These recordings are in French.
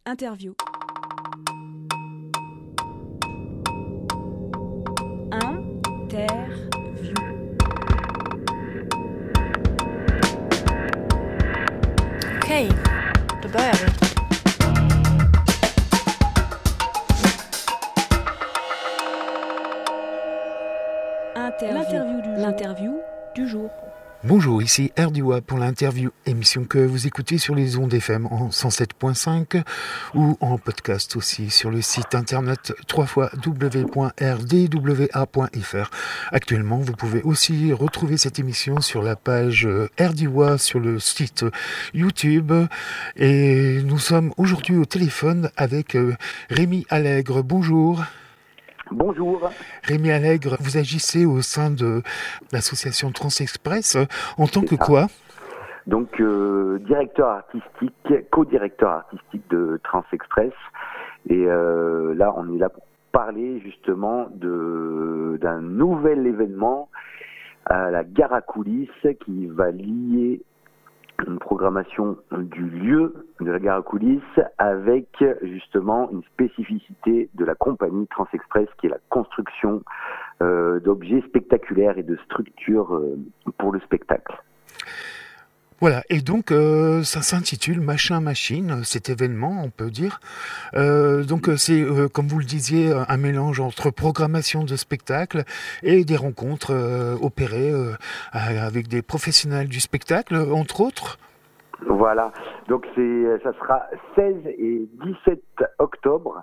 Interview. Okej, då börjar vi. L'interview du jour. Bonjour, ici RDUA pour l'interview, émission que vous écoutez sur les ondes FM en 107.5 ou en podcast aussi sur le site internet www.rdwa.fr. Actuellement, vous pouvez aussi retrouver cette émission sur la page RDUA sur le site YouTube. Et nous sommes aujourd'hui au téléphone avec Rémi Allègre. Bonjour. Bonjour. Rémi Allègre, vous agissez au sein de l'association Transexpress en tant que quoi ? Donc, directeur artistique, co-directeur artistique de Transexpress. Et là, on est là pour parler justement d'un nouvel événement à la Gare à Coulisses qui va lier une programmation du lieu de la Gare à Coulisses avec justement une spécificité de la compagnie Transexpress qui est la construction d'objets spectaculaires et de structures pour le spectacle. Voilà, et donc ça s'intitule Machin Machine, cet événement, on peut dire. Donc c'est, comme vous le disiez, un mélange entre programmation de spectacle et des rencontres opérées avec des professionnels du spectacle, entre autres. Voilà, donc ça sera 16 et 17 octobre,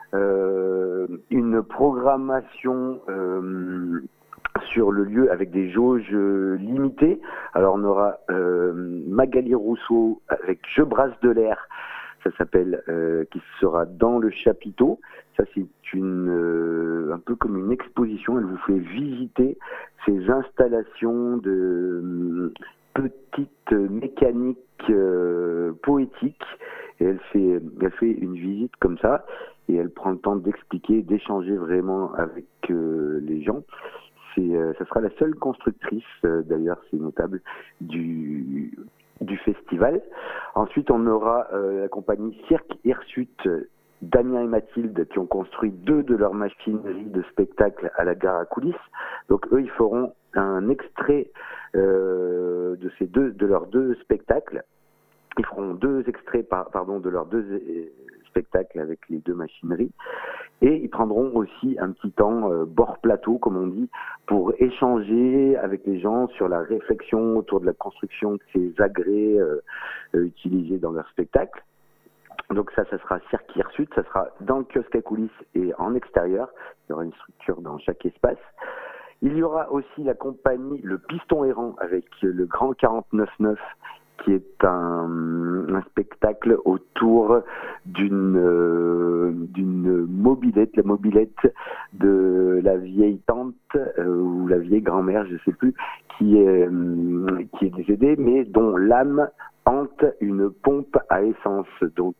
une programmation sur le lieu avec des jauges limitées. Alors on aura Magali Rousseau avec Je brasse de l'air, ça s'appelle, qui sera dans le chapiteau. Ça c'est un peu comme une exposition, elle vous fait visiter ces installations de petites mécaniques poétiques. Et elle fait une visite comme ça et elle prend le temps d'expliquer, d'échanger vraiment avec les gens. Ça sera la seule constructrice, d'ailleurs c'est notable, du festival. Ensuite on aura la compagnie Cirque Hirsute, Damien et Mathilde, qui ont construit 2 de leurs machineries de spectacle à la Gare à Coulisses. Donc eux ils feront un extrait de leurs 2 spectacles. Ils feront 2 extraits de leurs 2 spectacles avec les 2 machineries. Et ils prendront aussi un petit temps bord plateau, comme on dit, pour échanger avec les gens sur la réflexion autour de la construction de ces agrès utilisés dans leur spectacle. Donc ça sera Cirque Hirsute, ça sera dans le kiosque à coulisses et en extérieur. Il y aura une structure dans chaque espace. Il y aura aussi la compagnie Le Piston Errant avec le Grand 49.9, qui est un spectacle autour d'une mobilette, la mobilette de la vieille tante ou la vieille grand-mère, je sais plus, qui est décédée, mais dont l'âme hante une pompe à essence. Donc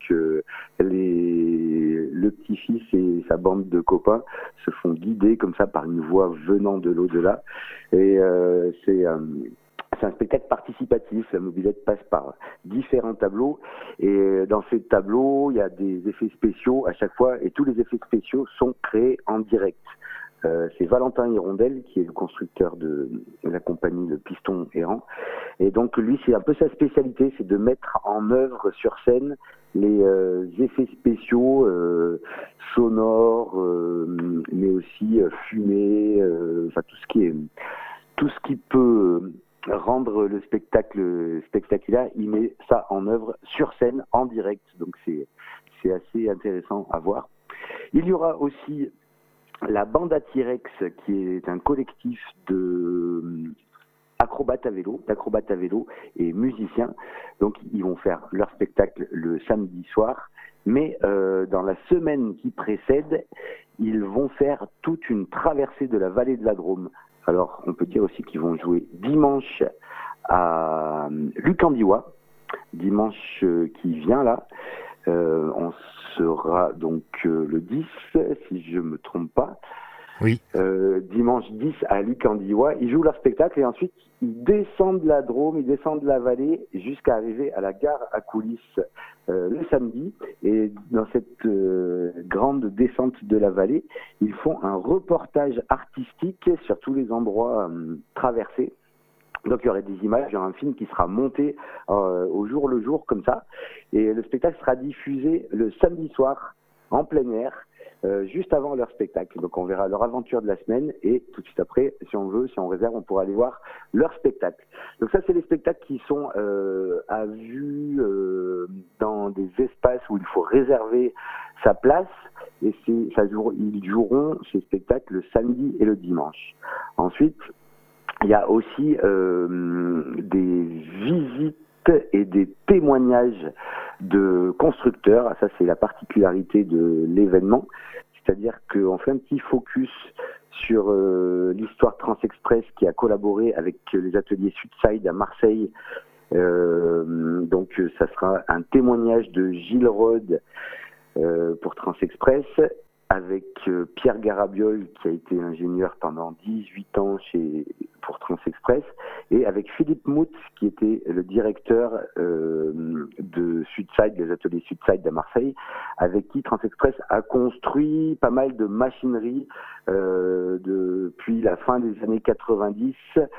le petit-fils et sa bande de copains se font guider comme ça par une voix venant de l'au-delà. Et c'est un spectacle participatif. La mobilette passe par différents tableaux et dans ces tableaux, il y a des effets spéciaux à chaque fois et tous les effets spéciaux sont créés en direct. C'est Valentin Hirondelle qui est le constructeur de la compagnie Le Piston Errant. Et donc lui, c'est un peu sa spécialité, c'est de mettre en œuvre sur scène les effets spéciaux sonores, mais aussi fumée, enfin tout ce qui peut rendre le spectacle spectaculaire, il met ça en œuvre sur scène, en direct. Donc c'est assez intéressant à voir. Il y aura aussi la Bande à T-Rex, qui est un collectif d'acrobates à vélo et musiciens. Donc ils vont faire leur spectacle le samedi soir. Mais dans la semaine qui précède, ils vont faire toute une traversée de la vallée de la Drôme. Alors, on peut dire aussi qu'ils vont jouer dimanche à Lucandiwa, dimanche qui vient là. On sera donc le 10, si je me trompe pas. Oui. Dimanche 10 à Lucandiwa. Ils jouent leur spectacle et ensuite ils descendent la Drôme, ils descendent la vallée jusqu'à arriver à la gare à coulisses le samedi. Et dans cette grande descente de la vallée, ils font un reportage artistique sur tous les endroits traversés. Donc il y aurait des images, il y aura un film qui sera monté au jour le jour comme ça. Et le spectacle sera diffusé le samedi soir en plein air. Juste avant leur spectacle. Donc on verra leur aventure de la semaine et tout de suite après, si on veut, si on réserve, on pourra aller voir leur spectacle. Donc ça, c'est les spectacles qui sont à vue dans des espaces où il faut réserver sa place et ils joueront ces spectacles le samedi et le dimanche. Ensuite, il y a aussi des visites et des témoignages de constructeurs. Ça, c'est la particularité de l'événement. C'est-à-dire qu'on fait un petit focus sur l'histoire Transexpress qui a collaboré avec les ateliers Sudside à Marseille. Donc, ça sera un témoignage de Gilles Rode pour Transexpress, avec Pierre Garabiol, qui a été ingénieur pendant 18 ans pour Transexpress, et avec Philippe Mout, qui était le directeur de Sudside, des ateliers Sudside à Marseille, avec qui Transexpress a construit pas mal de machinerie depuis la fin des années 90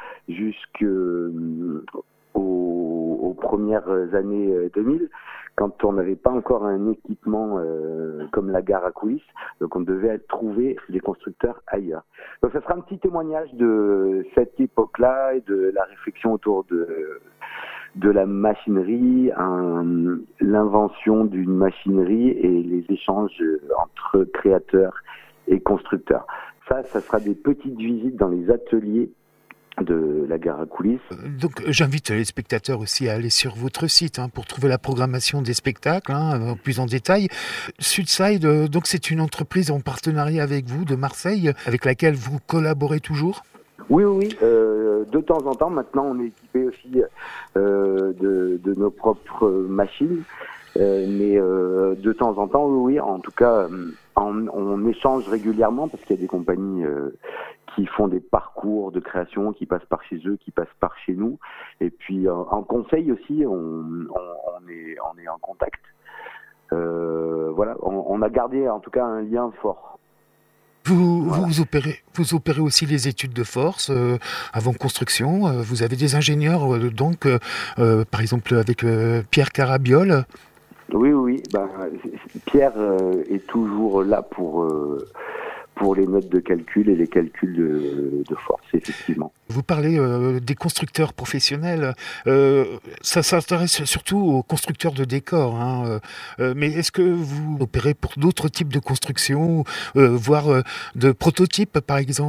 aux premières années 2000, quand on n'avait pas encore un équipement comme la gare à coulisses, donc on devait trouver des constructeurs ailleurs. Donc ça sera un petit témoignage de cette époque-là et de la réflexion autour de la machinerie, l'invention d'une machinerie et les échanges entre créateurs et constructeurs. Ça sera des petites visites dans les ateliers de la gare à coulisses. Donc j'invite les spectateurs aussi à aller sur votre site pour trouver la programmation des spectacles plus en détail. Sudside, donc c'est une entreprise en partenariat avec vous de Marseille, avec laquelle vous collaborez toujours ? Oui. De temps en temps, maintenant on est équipé aussi de nos propres machines. Mais de temps en temps, oui, en tout cas, on échange régulièrement parce qu'il y a des compagnies qui font des parcours de création, qui passent par chez eux, qui passent par chez nous. Et puis en conseil aussi, on est en contact. Voilà, on a gardé en tout cas un lien fort. Vous opérez aussi les études de force avant construction. Vous avez des ingénieurs, donc par exemple avec Pierre Carabiol. Oui. Pierre est toujours là pour les notes de calcul et les calculs de force, effectivement. Vous parlez des constructeurs professionnels. Ça s'intéresse surtout aux constructeurs de décors. Mais est-ce que vous opérez pour d'autres types de constructions, voire de prototypes, par exemple ?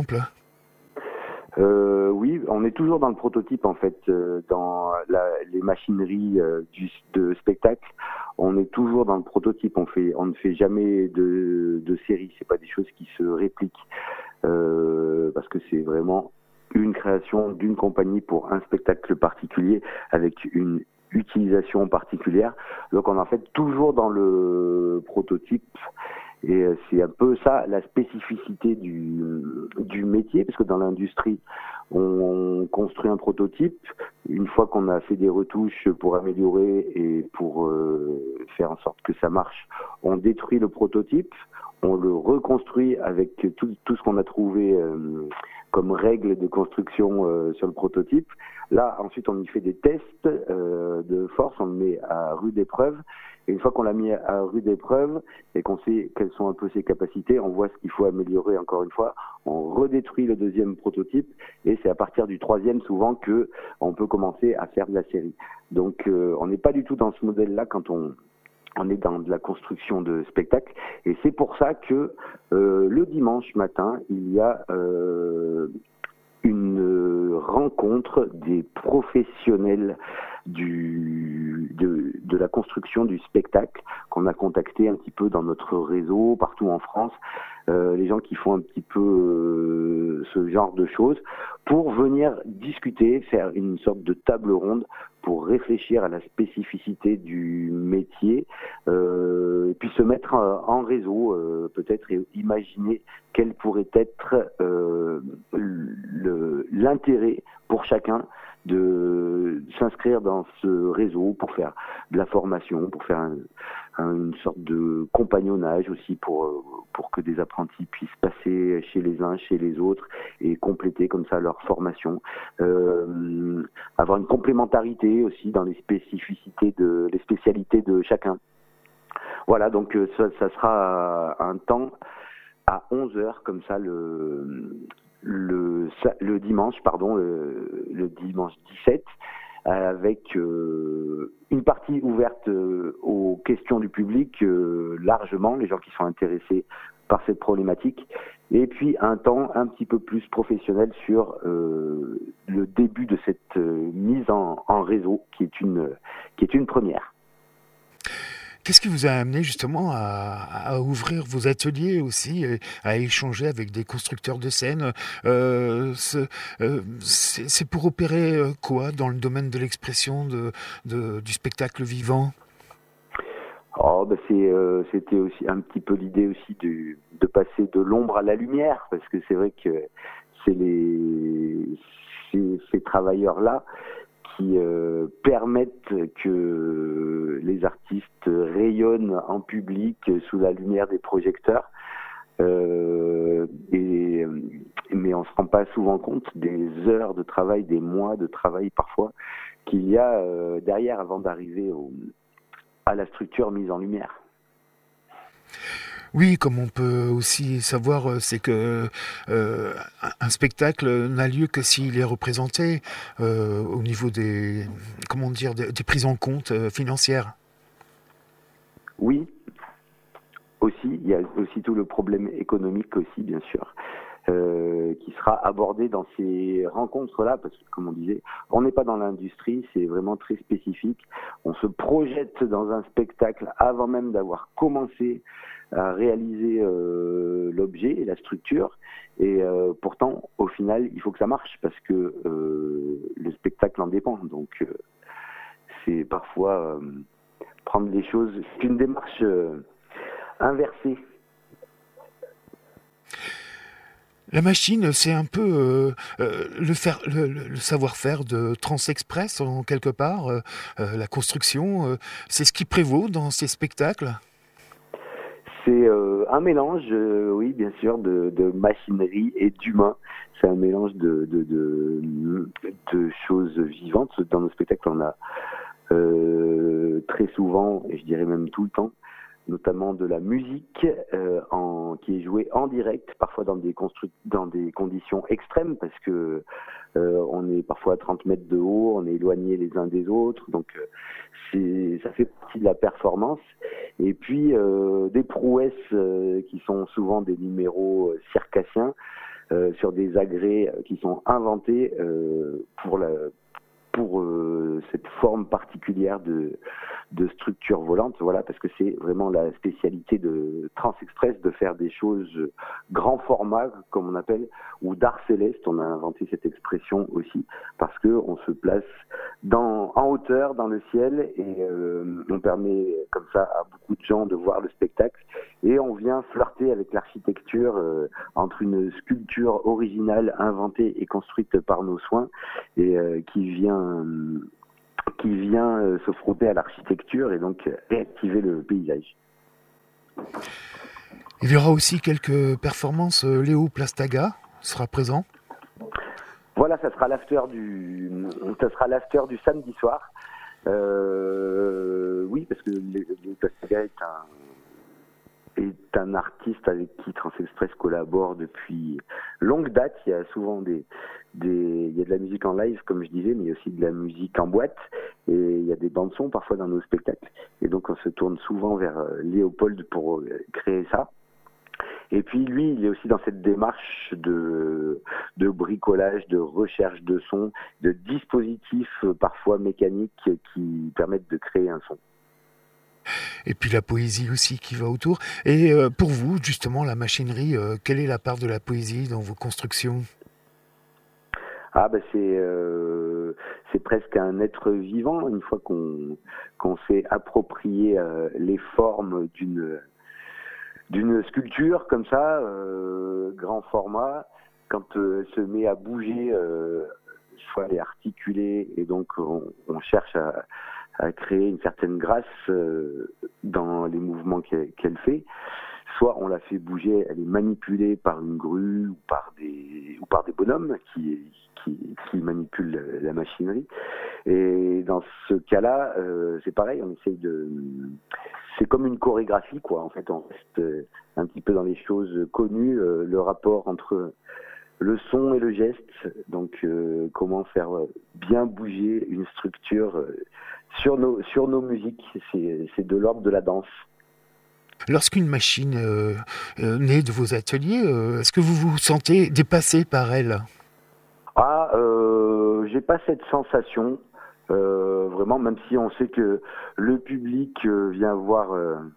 Oui, on est toujours dans le prototype en fait, dans les machineries de spectacle. On est toujours dans le prototype. On ne fait jamais de série. C'est pas des choses qui se répliquent parce que c'est vraiment une création d'une compagnie pour un spectacle particulier avec une utilisation particulière. Donc on en fait toujours dans le prototype. Et c'est un peu ça la spécificité du métier, parce que dans l'industrie, on construit un prototype. Une fois qu'on a fait des retouches pour améliorer et pour faire en sorte que ça marche, on détruit le prototype, on le reconstruit avec tout ce qu'on a trouvé comme règles de construction sur le prototype. Là, ensuite, on y fait des tests de force, on le met à rude épreuve. Et une fois qu'on l'a mis à rude épreuve et qu'on sait quelles sont un peu ses capacités, on voit ce qu'il faut améliorer encore une fois, on redétruit le deuxième prototype et c'est à partir du troisième souvent que on peut commencer à faire de la série. Donc on n'est pas du tout dans ce modèle-là quand on est dans de la construction de spectacle. Et c'est pour ça que le dimanche matin, il y a une rencontre des professionnels de la construction du spectacle qu'on a contacté un petit peu dans notre réseau partout en France les gens qui font un petit peu ce genre de choses, pour venir discuter, faire une sorte de table ronde pour réfléchir à la spécificité du métier, et puis se mettre en réseau, peut-être, et imaginer quel pourrait être l'intérêt pour chacun de s'inscrire dans ce réseau pour faire de la formation, pour faire une sorte de compagnonnage aussi pour que des apprentis puissent passer chez les uns, chez les autres et compléter comme ça leur formation. Avoir une complémentarité aussi dans les spécificités les spécialités de chacun. Voilà, donc ça sera un temps à 11h comme ça le dimanche, le dimanche 17, avec une partie ouverte aux questions du public largement, les gens qui sont intéressés par cette problématique, et puis un temps un petit peu plus professionnel sur le début de cette mise en réseau qui est une première. Qu'est-ce qui vous a amené justement à ouvrir vos ateliers aussi, et à échanger avec des constructeurs de scènes? C'est pour opérer quoi dans le domaine de l'expression du spectacle vivant? C'était aussi un petit peu l'idée aussi de passer de l'ombre à la lumière, parce que c'est vrai que c'est ces travailleurs-là qui permettent que les artistes rayonnent en public sous la lumière des projecteurs. Mais on se rend pas souvent compte des heures de travail, des mois de travail parfois qu'il y a derrière avant d'arriver à la structure mise en lumière. Oui, comme on peut aussi savoir, c'est que un spectacle n'a lieu que s'il est représenté au niveau des prises en compte financières. Oui, aussi, il y a aussi tout le problème économique aussi, bien sûr, qui sera abordé dans ces rencontres-là, parce que, comme on disait, on n'est pas dans l'industrie, c'est vraiment très spécifique. On se projette dans un spectacle avant même d'avoir commencé à réaliser l'objet et la structure, et pourtant, au final, il faut que ça marche, parce que le spectacle en dépend. Donc, c'est parfois prendre les choses, c'est une démarche inversée. La machine, c'est un peu le savoir-faire de Transexpress, en quelque part, la construction. C'est ce qui prévaut dans ces spectacles? C'est un mélange, oui, bien sûr, de machinerie et d'humain. C'est un mélange de choses vivantes. Dans nos spectacles, on a très souvent, et je dirais même tout le temps, notamment de la musique qui est jouée en direct, parfois dans des conditions extrêmes, parce que on est parfois à 30 mètres de haut, on est éloignés les uns des autres, donc ça fait partie de la performance. Et puis des prouesses qui sont souvent des numéros circassiens sur des agrès qui sont inventés pour cette forme particulière de structure volante, voilà, parce que c'est vraiment la spécialité de Transexpress de faire des choses grand format, comme on appelle, ou d'art céleste. On a inventé cette expression aussi, parce que on se place en hauteur dans le ciel, et on permet comme ça à beaucoup de gens de voir le spectacle, et on vient flirter avec l'architecture entre une sculpture originale inventée et construite par nos soins, et qui vient se frotter à l'architecture et donc réactiver le paysage. Il y aura aussi quelques performances. Léo Plastaga sera présent. Voilà, ça sera l'after du samedi soir. Oui, parce que Léo Plastaga est un artiste avec qui Transexpress collabore depuis longue date. Il y a souvent il y a de la musique en live, comme je disais, mais il y a aussi de la musique en boîte, et il y a des bandes-sons parfois dans nos spectacles, et donc on se tourne souvent vers Léopold pour créer ça. Et puis lui, il est aussi dans cette démarche de bricolage, de recherche de son, de dispositifs parfois mécaniques qui permettent de créer un son. Et puis la poésie aussi qui va autour. Et pour vous, justement, la machinerie, quelle est la part de la poésie dans vos constructions ? Ah ben c'est presque un être vivant une fois qu'on s'est approprié les formes d'une sculpture comme ça, grand format, quand elle se met à bouger, soit elle est articulée et donc on cherche à créer une certaine grâce dans les mouvements qu'elle fait. Soit on la fait bouger, elle est manipulée par une grue ou par des bonhommes qui manipulent la machinerie. Et dans ce cas-là, c'est pareil, on essaye c'est comme une chorégraphie, quoi. En fait, on reste un petit peu dans les choses connues, le rapport entre le son et le geste. Donc, comment faire bien bouger une structure sur nos musiques. C'est de l'ordre de la danse. Lorsqu'une machine naît de vos ateliers, est-ce que vous vous sentez dépassé par elle ? J'ai pas cette sensation, vraiment, même si on sait que le public vient voir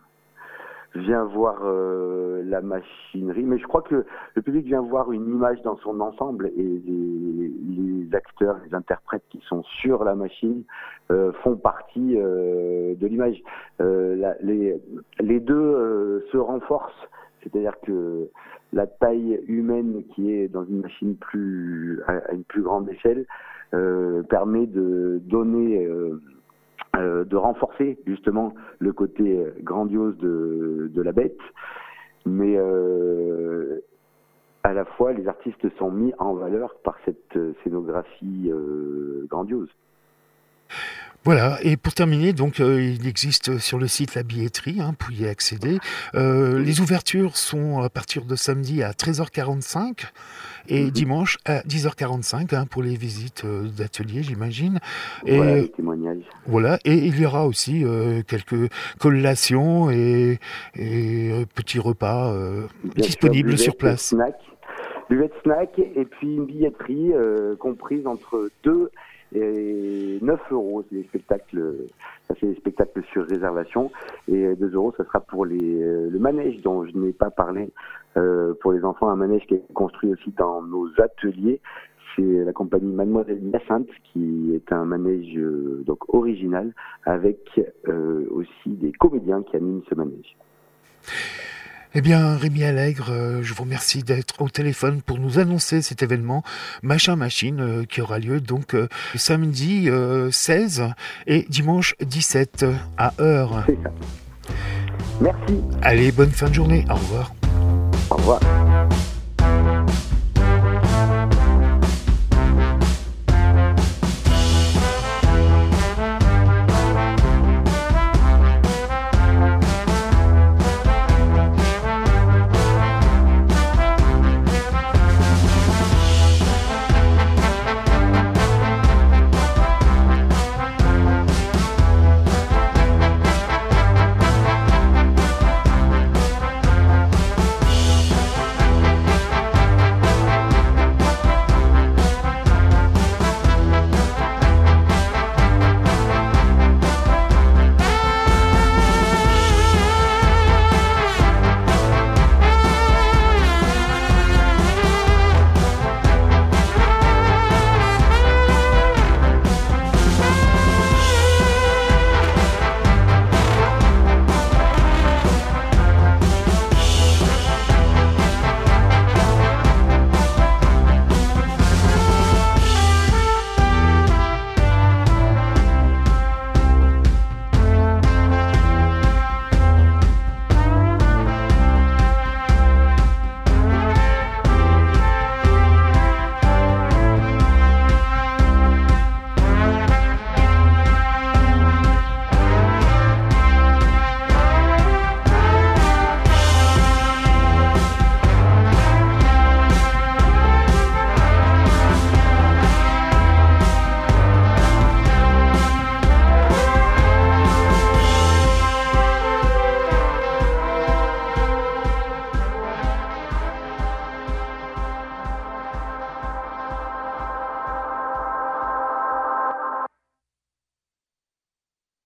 la machinerie, mais je crois que le public vient voir une image dans son ensemble et les acteurs, les interprètes qui sont sur la machine font partie de l'image. Les deux se renforcent, c'est-à-dire que la taille humaine qui est dans une machine à une plus grande échelle permet de donner de renforcer justement le côté grandiose de la bête, mais à la fois les artistes sont mis en valeur par cette scénographie grandiose. Voilà, et pour terminer, donc il existe sur le site la billetterie, pour y accéder. Les ouvertures sont à partir de samedi à 13h45 et dimanche à 10h45 pour les visites d'ateliers, j'imagine. Voilà, les témoignages. Voilà, et il y aura aussi quelques collations et petits repas disponibles sur place. Buvette snack et puis une billetterie comprise entre 2 et 9 €, c'est des spectacles sur réservation, et 2 €, ça sera pour le manège dont je n'ai pas parlé, pour les enfants, un manège qui est construit aussi dans nos ateliers. C'est la compagnie Mademoiselle Hyacinthe qui est un manège donc original avec aussi des comédiens qui animent ce manège. Eh bien, Rémi Allègre, je vous remercie d'être au téléphone pour nous annoncer cet événement Machin Machine qui aura lieu donc samedi 16 et dimanche 17 à Heure. C'est ça. Merci. Allez, bonne fin de journée. Au revoir. Au revoir.